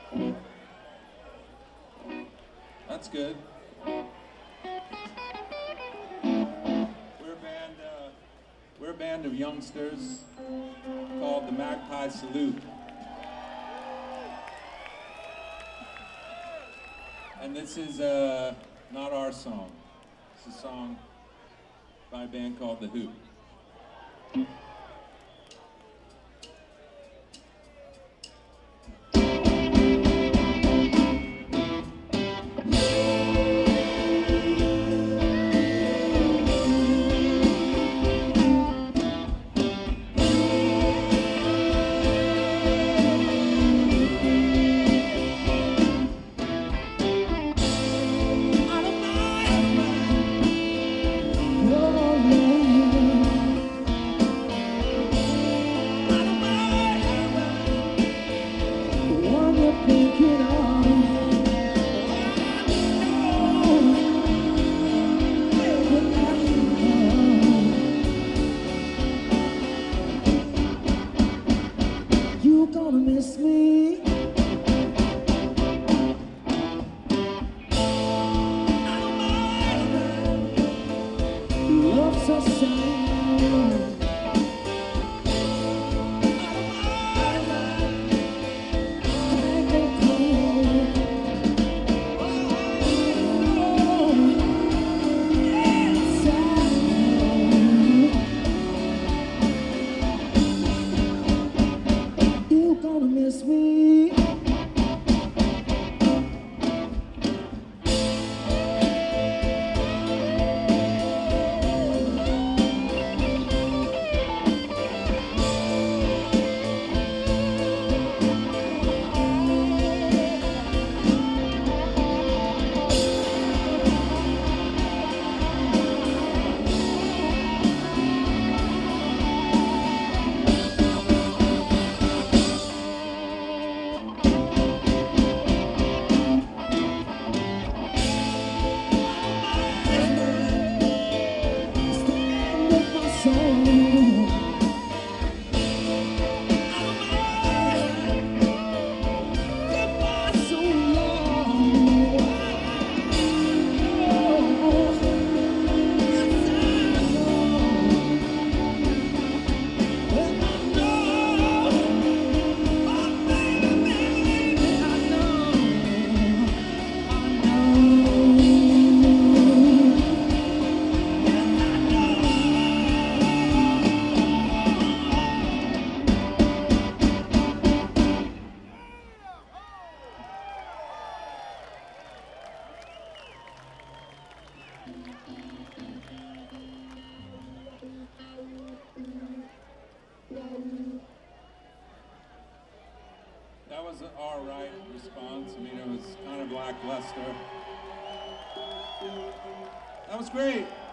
That's good. We're a band of youngsters called the Magpie Salute. And this is not our song. It's a song by a band called The Who. Miss me. Love's so sad. Miss me. That was an all-right response. I mean, it was kind of lackluster. That was great.